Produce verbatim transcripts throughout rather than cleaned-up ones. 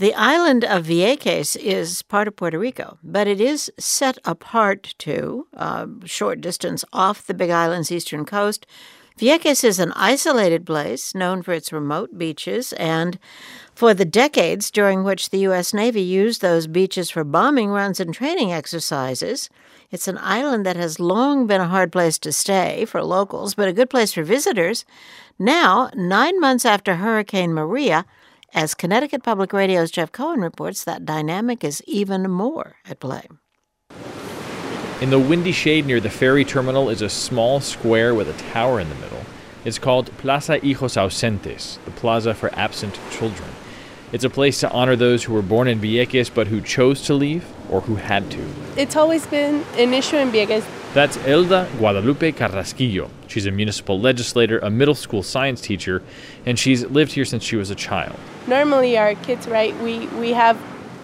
The island of Vieques is part of Puerto Rico, but it is set apart too, a short distance off the Big Island's eastern coast. Vieques is an isolated place known for its remote beaches and for the decades during which the U S Navy used those beaches for bombing runs and training exercises. It's an island that has long been a hard place to stay for locals, but a good place for visitors. Now, nine months after Hurricane Maria, as Connecticut Public Radio's Jeff Cohen reports, that dynamic is even more at play. In the windy shade near the ferry terminal is a small square with a tower in the middle. It's called Plaza Hijos Ausentes, the plaza for absent children. It's a place to honor those who were born in Vieques but who chose to leave or who had to. It's always been an issue in Vieques. That's Elda Guadalupe Carrasquillo. She's a municipal legislator, a middle school science teacher, and she's lived here since she was a child. Normally our kids, right, we, we have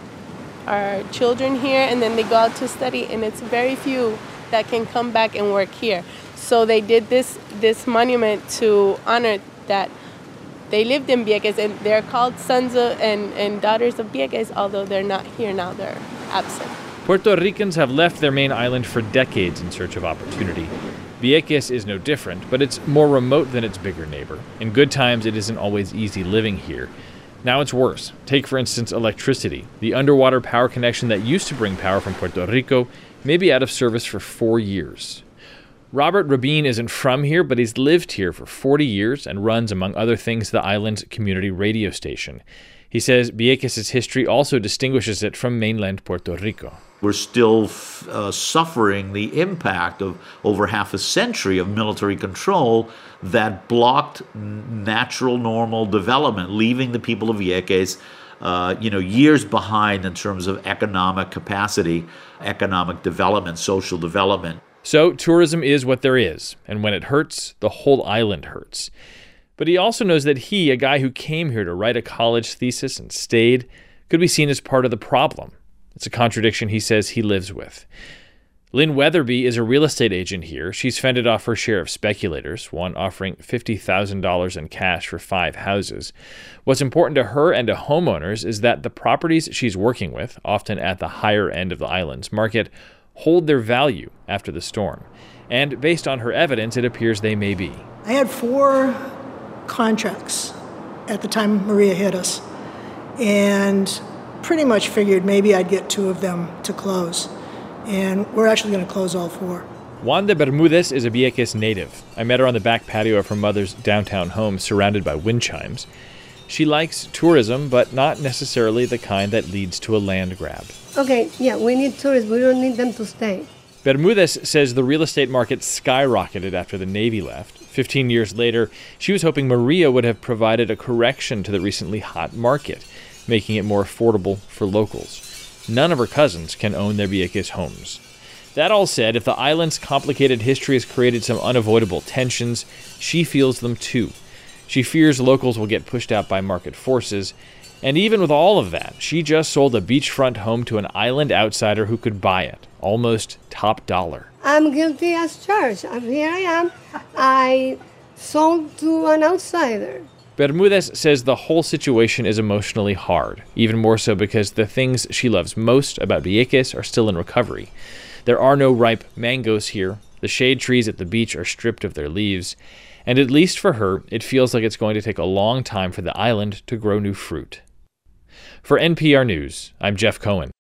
our children here and then they go out to study, and it's very few that can come back and work here. So they did this this monument to honor that they lived in Vieques, and they're called sons of, and, and daughters of Vieques, although they're not here now, they're absent. Puerto Ricans have left their main island for decades in search of opportunity. Vieques is no different, but it's more remote than its bigger neighbor. In good times, it isn't always easy living here. Now it's worse. Take, for instance, electricity. The underwater power connection that used to bring power from Puerto Rico may be out of service for four years. Robert Rabin isn't from here, but he's lived here for forty years and runs, among other things, the island's community radio station. He says Vieques' history also distinguishes it from mainland Puerto Rico. We're still uh, suffering the impact of over half a century of military control that blocked natural, normal development, leaving the people of Vieques uh, you know, years behind in terms of economic capacity, economic development, social development. So tourism is what there is, and when it hurts, the whole island hurts. But he also knows that he, a guy who came here to write a college thesis and stayed, could be seen as part of the problem. It's a contradiction he says he lives with. Lynn Weatherby is a real estate agent here. She's fended off her share of speculators, one offering fifty thousand dollars in cash for five houses. What's important to her and to homeowners is that the properties she's working with, often at the higher end of the island's market, hold their value after the storm. And based on her evidence, it appears they may be. I had four contracts at the time Maria hit us, and pretty much figured maybe I'd get two of them to close. And we're actually going to close all four. Wanda Bermudez is a Vieques native. I met her on the back patio of her mother's downtown home, surrounded by wind chimes. She likes tourism, but not necessarily the kind that leads to a land grab. Okay, yeah, we need tourists. We don't need them to stay. Bermudez says the real estate market skyrocketed after the Navy left. Fifteen years later, she was hoping Maria would have provided a correction to the recently hot market, making it more affordable for locals. None of her cousins can own their Vieques homes. That all said, if the island's complicated history has created some unavoidable tensions, she feels them too. She fears locals will get pushed out by market forces. And even with all of that, she just sold a beachfront home to an island outsider who could buy it, almost top dollar. I'm guilty as charged. I'm, here I am. I sold to an outsider. Bermudez says the whole situation is emotionally hard, even more so because the things she loves most about Vieques are still in recovery. There are no ripe mangoes here, the shade trees at the beach are stripped of their leaves, and at least for her, it feels like it's going to take a long time for the island to grow new fruit. For N P R News, I'm Jeff Cohen.